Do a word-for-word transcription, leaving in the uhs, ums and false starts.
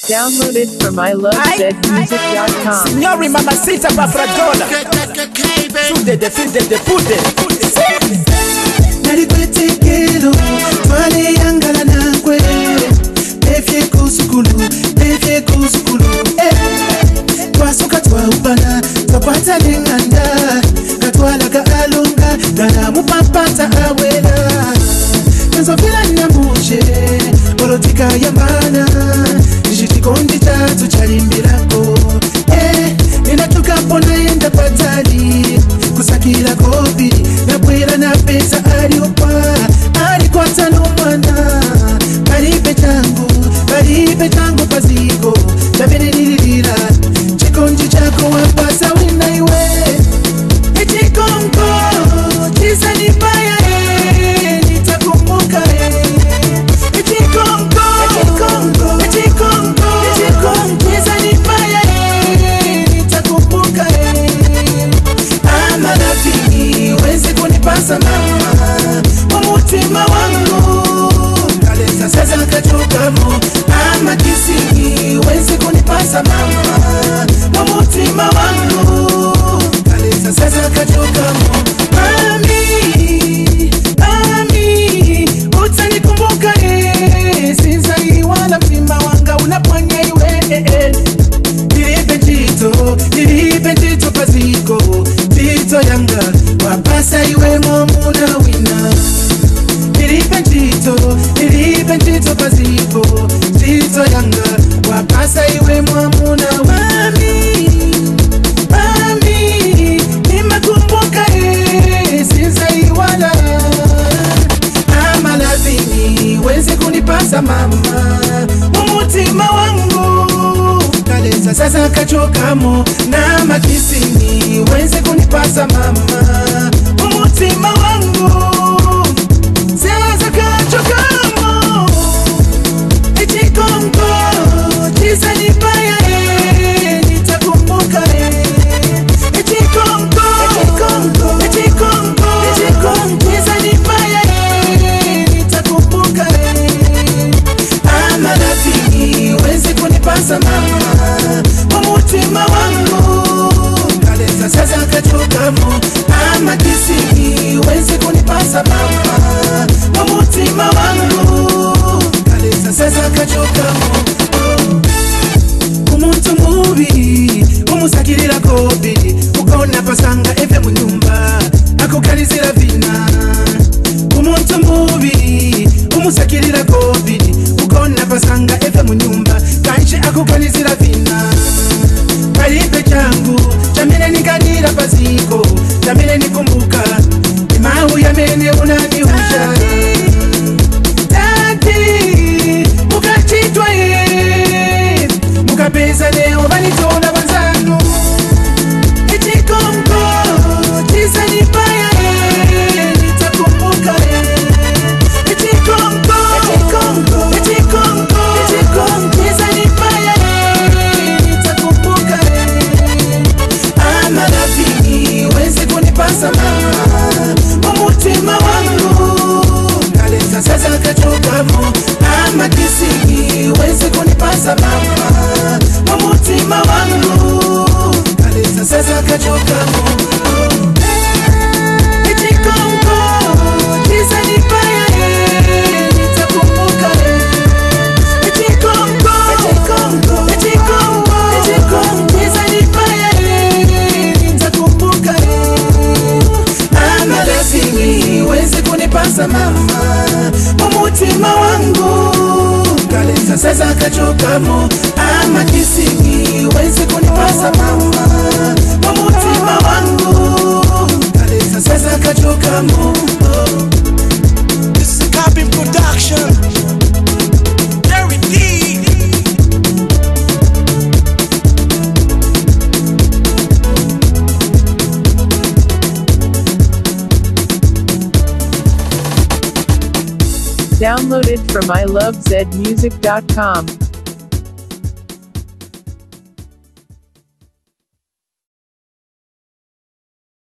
Downloaded from I love zed music dot com. Signori mamacita papradola Sude de fin de de pude Narikwetekelo Twale yangala nakwe Efye kusukulu Efye kusukulu Twasuka twaubana Twakwata linganda Katwala ka alunga Gana mupapata awela Kenzo vila nyamushe Polotika yambana Nishitikondi tatu chalimbirako Eh, ninatuka pona yenda patali Kusakila kopi Napwela na pesa aliopa Alikuwa tano mwana Paripe changu Paripe changu paziko Chabene nililila Chikonji chako wapasa wina iwe Chikongo Chisa nipaya eh Nitakumbuka eh Chikongo Chikongo Chikongo Chikongo Chisa nipaya eh Nitakumbuka eh Ama rafiki wezi kunipasa mama Mumutima wangu Kalesa sasa kachukamo Ama kisiki wezi kunipasa mama Mumutima wangu Kalesa sasa kachukamo Mami, mami Utanikumbuka eh Sinzai wala mtima wanga unapwanya iwe eh eh Nilipe jito, nilipe jito paziko Jito yanga, wapasa iwe momuna wina Nilipe jito, nilipe jito paziko Jito yanga, wapasa iwe momuna Mami, mami, nimekumbuka eh Sinzai wala Ama lazimi, wezi kunipasa mama Mumutima wangu Kalesa sasa kachokamo Na makisini weze kunipasa mama Umutima wangu Sasa kachokamo Echikongo Chisa nipaya eh Nitakumbuka eh Echikongo Echikongo Echikongo Echikongo Chisa nipaya eh Nitakumbuka eh Ama rafiki weze kunipasa mama Mumutima wangu Kalesa sasa kachokamo Ama kisiki wezi kunipasa mama Mumutima wangu Kalesa sasa kachokamo Umuntu mubi Umusakirira kobi Ukona pasanga eve munyumba Akukalizira vina Umuntu mubi Umusakirira kobi Ukona pasanga eve munyumba Kanshi akukalizira vina Paripe changu Chamene nikanira paziko Chamene nikumbuka Imahu ya mene unanihusha Tati Mukachitwa ye Mukapeza leo vanitona vanzanu Echikongo Chisa nipaya ye Nitakumbuka ye Echikongo Echikongo Echikongo Echikongo Chisa nipaya ye Nitakumbuka ye Ama rafiki wezi kunipasa mama Mumutima wangu Kalesa sasa kachokamo Ama kisiki wezi kunipasa mama Mumutima wangu Kalesa sasa kachokamo Echikongo Chisa nipaya ye Nitakumbuka ye Echikongo Echikongo Echikongo Echikongo Chisa nipaya ye Nitakumbuka ye Ama rafiki wezi kunipasa mama Mumutima wangu Kalesa sasa kachokamo Ama kisiki wezi kunipasa mama Mumutima wangu Kalesa sasa kachokamo This is Copy Production Jerry D Downloaded from I love zed music dot com.